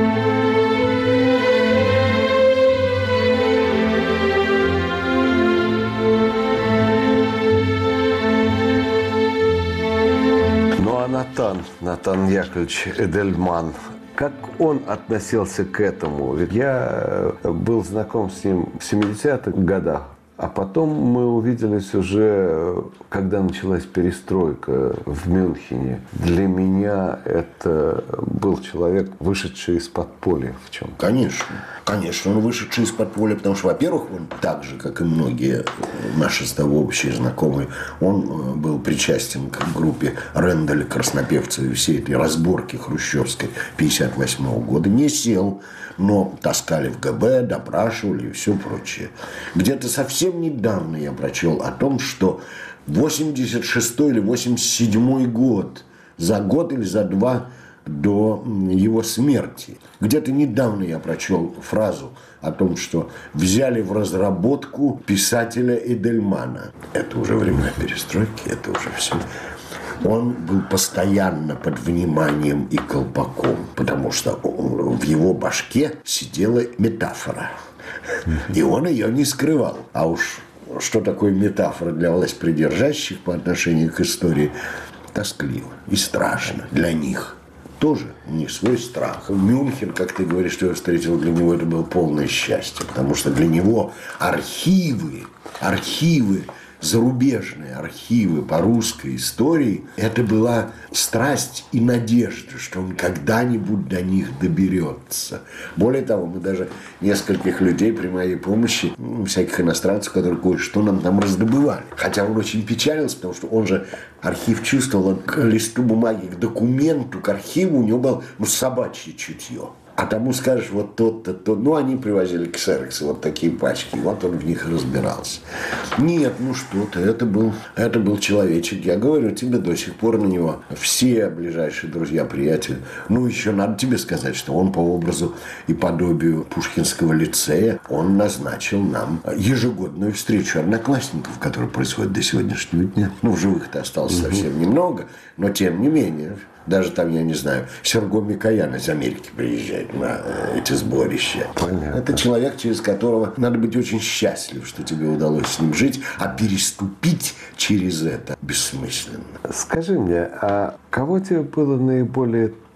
Ну а Натан, Натан Яковлевич Эдельман, как он относился к этому? Ведь я был знаком с ним в семидесятых годах. А потом мы увиделись уже, когда началась перестройка в Мюнхене. Для меня это был человек, вышедший из подполья в чем-то. Конечно. Конечно, он вышедший из подполья, потому что, во-первых, он так же, как и многие наши с тобой общие знакомые, он был причастен к группе Ренделя, Краснопевцева и всей этой разборки хрущевской пятьдесят восьмого года. Не сел, но таскали в ГБ, допрашивали и все прочее. Где-то совсем недавно я прочел о том, что восемьдесят шестой или восемьдесят седьмой год, за год или за два до его смерти. Где-то недавно я прочел фразу о том, что взяли в разработку писателя Эдельмана. Это уже времена перестройки, это уже все. Он был постоянно под вниманием и колпаком, потому что в его башке сидела метафора. И он ее не скрывал. А уж что такое метафора для властьпридержащих по отношению к истории, тоскливо и страшно для них. Тоже у них свой страх. Мюнхен, как ты говоришь, что я встретил, для него это было полное счастье, потому что для него архивы, архивы, зарубежные архивы по русской истории, это была страсть и надежда, что он когда-нибудь до них доберется. Более того, мы даже нескольких людей при моей помощи, ну, всяких иностранцев, которые кое-что нам там раздобывали. Хотя он очень печалился, потому что он же архив чувствовал, он к листу бумаги, к документу, к архиву у него было, ну, собачье чутье. А тому скажешь, вот тот-то, то. Ну, они привозили ксероксы, вот такие пачки. Вот он в них разбирался. Нет, ну что-то. Это был, это был человечек. Я говорю тебе, до сих пор на него все ближайшие друзья, приятели. Ну, еще надо тебе сказать, что он по образу и подобию Пушкинского лицея, он назначил нам ежегодную встречу одноклассников, которая происходит до сегодняшнего дня. Ну, в живых-то осталось угу. совсем немного, но тем не менее... Даже там, я не знаю, Серго Микоян из Америки приезжает на эти сборища. Понятно. Это человек, через которого надо быть очень счастлив, что тебе удалось с ним жить, а переступить через это бессмысленно. Скажи мне, а кого тебе было наиболее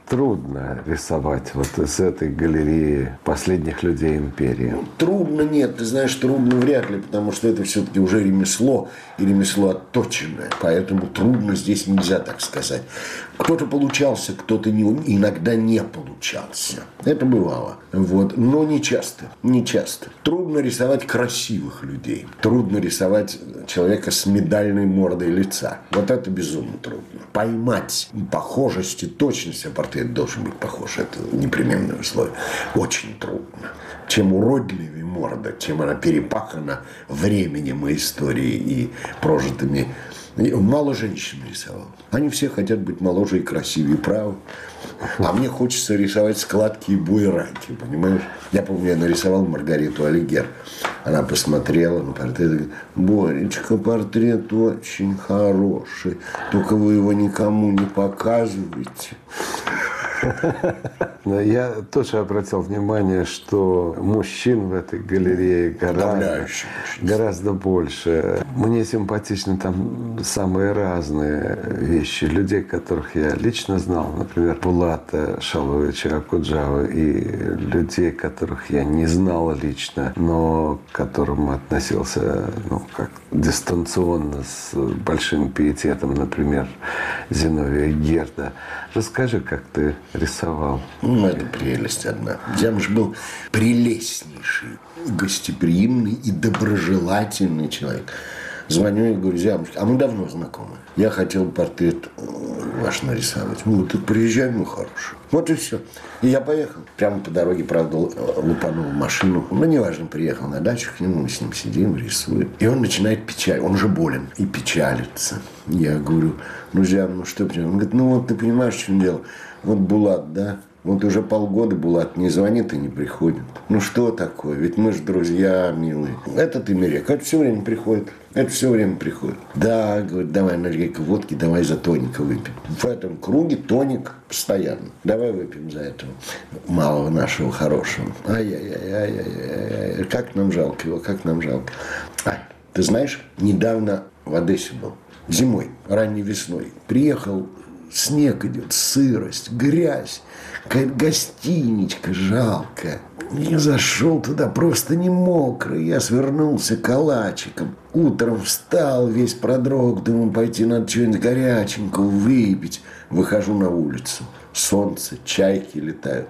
трудно рисовать вот из этой галереи последних людей империи? Ну, трудно нет, ты знаешь, трудно вряд ли, потому что это все-таки уже ремесло, и ремесло отточенное, поэтому трудно здесь нельзя так сказать. Кто-то получался, кто-то не, иногда не получался. Это бывало. Вот. Но не часто. Не часто. Трудно рисовать красивых людей. Трудно рисовать человека с медальной мордой лица. Вот это безумно трудно. Поймать похожесть и точность, а портрет должен быть похож. Это непременное условие. Очень трудно. Чем уродливее морда, чем она перепахана временем и историей и прожитыми. Мало женщин рисовал. Они все хотят быть моложе и красивее, правы. А мне хочется рисовать складки и буераки, понимаешь? Я помню, я нарисовал Маргариту Алигер. Она посмотрела на портрет и говорит: Боречка, портрет очень хороший, только вы его никому не показываете. Я тоже обратил внимание, что мужчин в этой галерее гораздо, гораздо больше. Мне симпатичны там самые разные вещи. Людей, которых я лично знал, например, Булата Шаловича Акуджавы, и людей, которых я не знал лично, но к которым относился, ну, как дистанционно, с большим пиететом, например, Зиновия Герда. Расскажи, как ты рисовал. Ну, это прелесть одна. Дзямш был прелестнейший, гостеприимный и доброжелательный человек. Звоню и говорю: Зямш, а мы давно знакомы. Я хотел портрет ваш нарисовать. Ну, вот тут приезжай, мой хороший. Вот и все. И я поехал. Прямо по дороге, правда, лупанул машину. Ну, неважно, приехал на дачу к нему, мы с ним сидим, рисуем. И он начинает печалить. Он же болен и печалится. Я говорю: ну, Зям, ну что? Он говорит: ну, вот ты понимаешь, в чем дело? Вот Булат, да? Вот уже полгода Булат не звонит и не приходит. Ну что такое? Ведь мы же друзья, милые. Этот Имерек, это все время приходит. Это все время приходит. Да, говорит, давай налей-ка водки, давай за тоника выпьем. В этом круге тоник постоянно. Давай выпьем за этого малого нашего хорошего. Ай-яй-яй-яй-яй-яй. Как нам жалко его, как нам жалко. А, ты знаешь, недавно в Одессе был. Зимой, ранней весной. Приехал, снег идет, сырость, грязь. Какая-то гостиничка жалкая. Я зашел туда, просто не мокрый. Я свернулся калачиком. Утром встал, весь продрог. Думаю, пойти надо что-нибудь горяченького выпить. Выхожу на улицу. Солнце, чайки летают.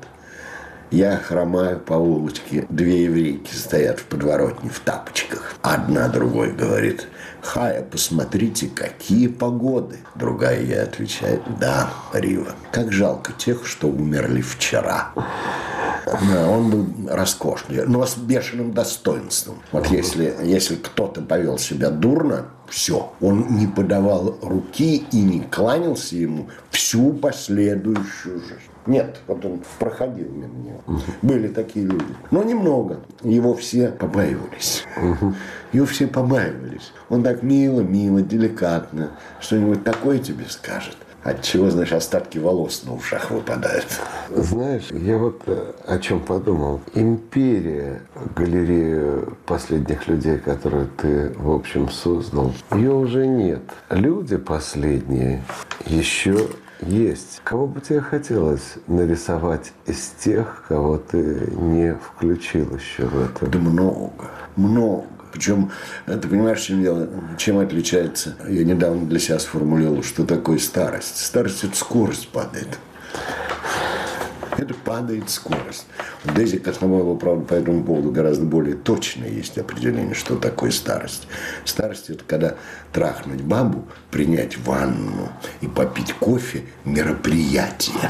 Я хромаю по улочке. Две еврейки стоят в подворотне в тапочках. Одна другой говорит: Хая, посмотрите, какие погоды. Другая ей отвечает: да, Рива, как жалко тех, что умерли вчера. Да, он был роскошный, но с бешеным достоинством. Вот если, если кто-то повел себя дурно, все, он не подавал руки и не кланялся ему всю последующую жизнь. Нет, вот он проходил мимо него. Uh-huh. Были такие люди. Но немного. Его все побаивались. Uh-huh. Его все побаивались. Он так мило, мило, деликатно что-нибудь такое тебе скажет. Отчего, знаешь, остатки волос на ушах выпадают. Знаешь, я вот о чем подумал. Империя, галерею последних людей, которые ты, в общем, создал, ее уже нет. Люди последние еще есть. Кого бы тебе хотелось нарисовать из тех, кого ты не включил еще в это? Да много, много. Причем, ты понимаешь, чем дело, чем отличается? Я недавно для себя сформулировал, что такое старость. Старость – это скорость падает. Это падает скорость. У Дейзи Космойлова, правда, по этому поводу гораздо более точное есть определение, что такое старость. Старость – это когда трахнуть бабу, принять ванну и попить кофе – мероприятие.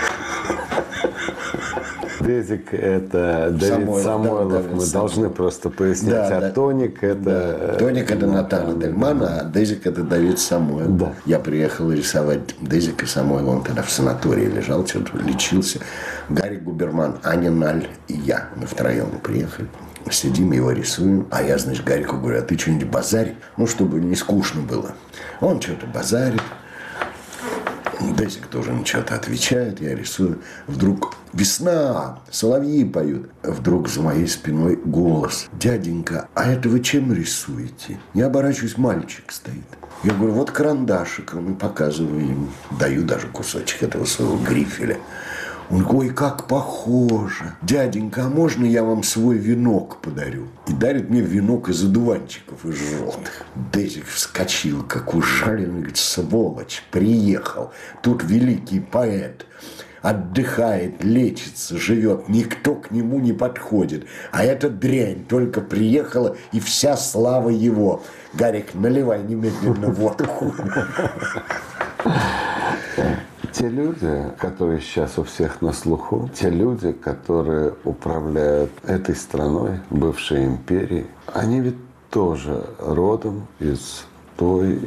Дезик – это Давид Самойлов. Самойлов. Да, Мы Самойлов. должны просто пояснить. Да, а да. Тоник – это… Да. Тоник – это Натана Дельмана, а Дезик – это Давид Самойлов. Да. Я приехал рисовать Дезика Самойлова. Он тогда в санатории лежал, что-то лечился. Гарри Губерман, Аня Наль и я. Мы втроем приехали. Сидим, его рисуем. А я, значит, Гарику говорю: а ты что-нибудь базарь? Ну, чтобы не скучно было. Он что-то базарит. Десик тоже ничего-то отвечает, я рисую. Вдруг весна, соловьи поют. Вдруг за моей спиной голос. Дяденька, а это вы чем рисуете? Я оборачиваюсь, мальчик стоит. Я говорю, вот карандашиком, и показываю ему. Даю даже кусочек этого своего грифеля. Он говорит, ой, как похоже. Дяденька, а можно я вам свой венок подарю? И дарит мне венок из одуванчиков, из желтых. Десик вскочил, как ужаленный, говорит, сволочь, приехал. Тут великий поэт. Отдыхает, лечится, живет. Никто к нему не подходит. А эта дрянь только приехала, и вся слава его. Гарик, наливай немедленно водку. Те люди, которые сейчас у всех на слуху, те люди, которые управляют этой страной, бывшей империей, они ведь тоже родом из той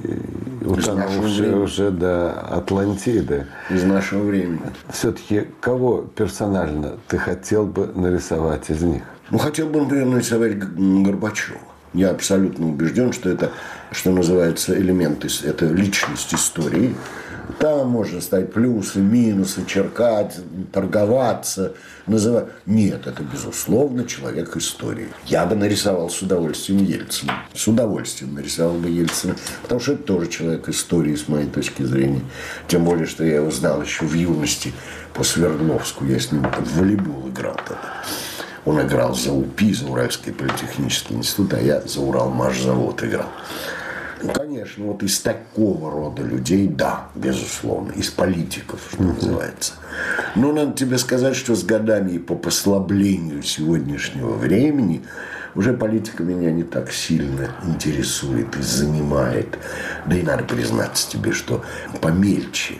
утонувшей уже до Атлантиды. Из нашего времени. Все-таки кого персонально ты хотел бы нарисовать из них? Ну, хотел бы, например, нарисовать Горбачева. Я абсолютно убежден, что это, что называется, элемент, это личность истории. Там можно ставить плюсы, минусы, черкать, торговаться, называть. Нет, это, безусловно, человек истории. Я бы нарисовал с удовольствием Ельцина. С удовольствием нарисовал бы Ельцина. Потому что это тоже человек истории, с моей точки зрения. Тем более, что я его знал еще в юности по Свердловску. Я с ним в волейбол играл тогда. Он играл за УПИ, за Уральский политехнический институт, а я за Уралмашзавод играл. Ну, конечно, вот из такого рода людей, да, безусловно, из политиков, что uh-huh. называется. Но надо тебе сказать, что с годами и по послаблению сегодняшнего времени уже политика меня не так сильно интересует и занимает. Да и надо признаться тебе, что помельче.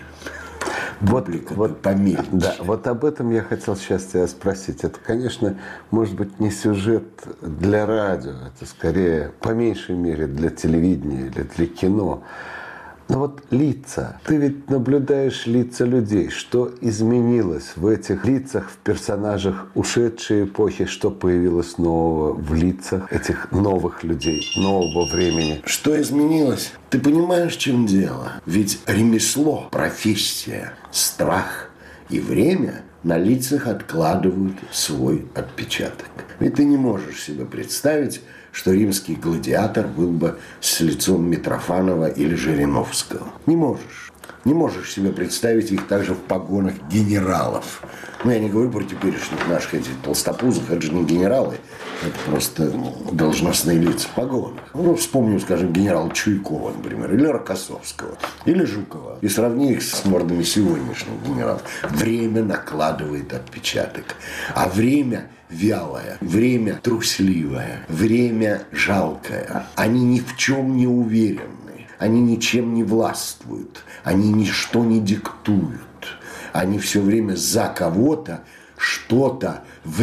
Вот, вот, помельче. Да, вот об этом я хотел сейчас тебя спросить. Это, конечно, может быть, не сюжет для радио, это скорее, по меньшей мере, для телевидения или для кино. Но вот лица. Ты ведь наблюдаешь лица людей. Что изменилось в этих лицах, в персонажах ушедшей эпохи? Что появилось нового в лицах этих новых людей, нового времени? Что изменилось? Ты понимаешь, в чем дело? Ведь ремесло, профессия, страх и время на лицах откладывают свой отпечаток. Ведь ты не можешь себе представить, что римский гладиатор был бы с лицом Митрофанова или Жириновского. Не можешь. Не можешь себе представить их также в погонах генералов. Ну, я не говорю про теперешних наших этих толстопузых, это же не генералы, это просто должностные лица в погонах. Ну, вспомним, скажем, генерала Чуйкова, например, или Рокоссовского, или Жукова. И сравни их с мордами сегодняшних генералов. Время накладывает отпечаток. А время вялое, время трусливое, время жалкое. Они ни в чем не уверены, они ничем не властвуют, они ничто не диктуют. Они все время за кого-то что-то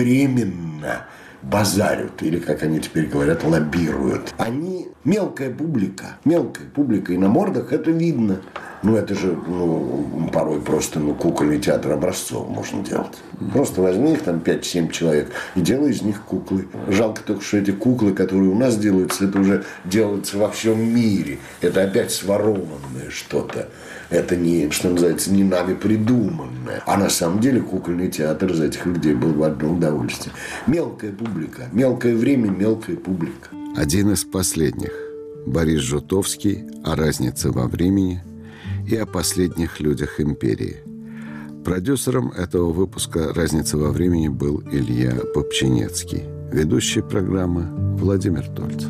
временно базарят, или, как они теперь говорят, лоббируют. Они мелкая публика, мелкая публика, и на мордах это видно. Ну, это же, ну, порой просто, ну, кукольный театр образцов можно делать. Просто возьми их там пять-семь человек и делай из них куклы. Жалко только, что эти куклы, которые у нас делаются, это уже делается во всем мире. Это опять сворованное что-то. Это не, что называется, не нами придуманное. А на самом деле кукольный театр из этих людей был в одно удовольствие. Мелкая публика, мелкое время, мелкая публика. Один из последних. Борис Жутовский о разнице во времени и о последних людях империи. Продюсером этого выпуска «Разница во времени» был Илья Попчинецкий. Ведущий программы Владимир Тольц.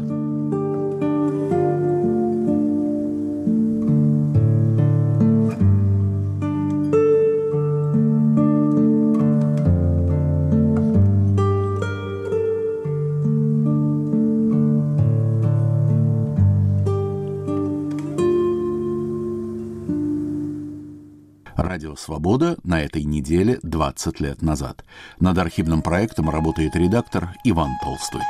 Радио «Свобода» на этой неделе двадцать лет назад. Над архивным проектом работает редактор Иван Толстой.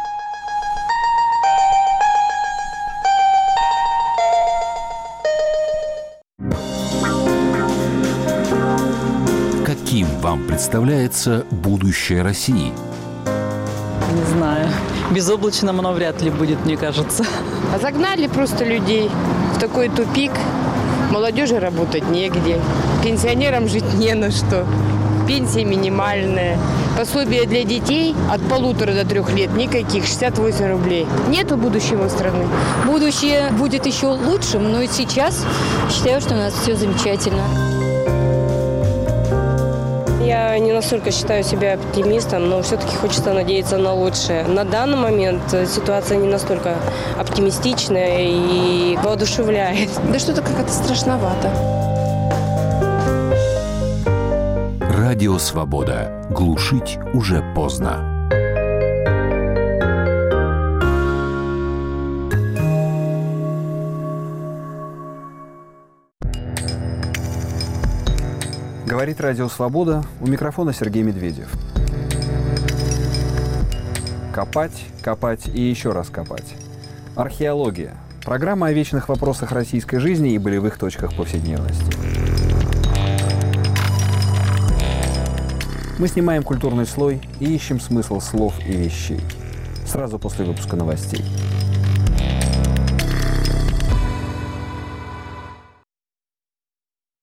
Каким вам представляется будущее России? Не знаю. Безоблачным оно вряд ли будет, мне кажется. А загнали просто людей в такой тупик. Молодежи работать негде, пенсионерам жить не на что. Пенсия минимальная. Пособие для детей от полутора до трех лет никаких, шестьдесят восемь рублей. Нету будущего страны. Будущее будет еще лучшим, но и сейчас считаю, что у нас все замечательно. Я не настолько считаю себя оптимистом, но все-таки хочется надеяться на лучшее. На данный момент ситуация не настолько оптимистичная и воодушевляет. Да что-то как-то страшновато. Радио «Свобода». Глушить уже поздно. Говорит Радио «Свобода», у микрофона Сергей Медведев. Копать, копать и еще раз копать. Археология. Программа о вечных вопросах российской жизни и болевых точках повседневности. Мы снимаем культурный слой и ищем смысл слов и вещей. Сразу после выпуска новостей.